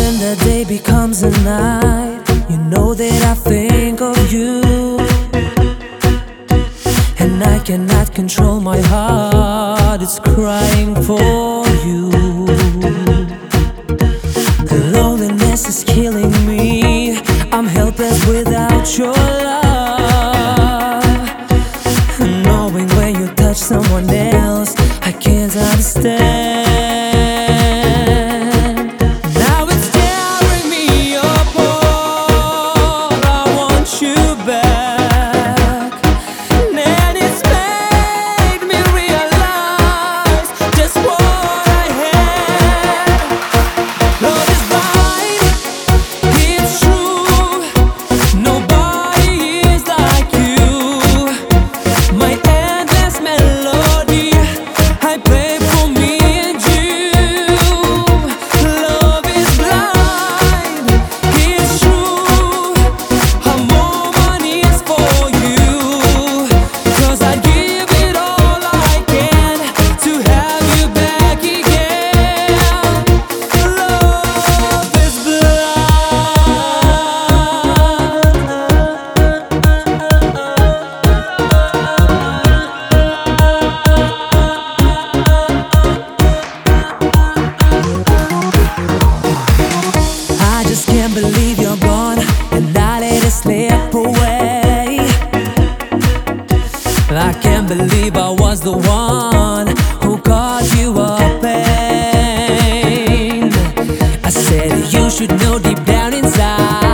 when the day becomes a night, you know that I think of you, and I cannot control my heart, it's crying for you. The loneliness is killing me, I'm helpless without your love. Knowing when you touch someone else, I can't understand. Now it's tearing me apart, I want you back, and it's made me realize just what I had. Love is blind, it's true, nobody is like you. My endless melody I play for me and you. Love is blind, it's true, I'm all money is for you, 'cause I'd give it all I can to have you back again. Love is I just can't believe you're gone, and I let it slip away. I can't believe I was the one who caused you a pain. I said you should know deep down inside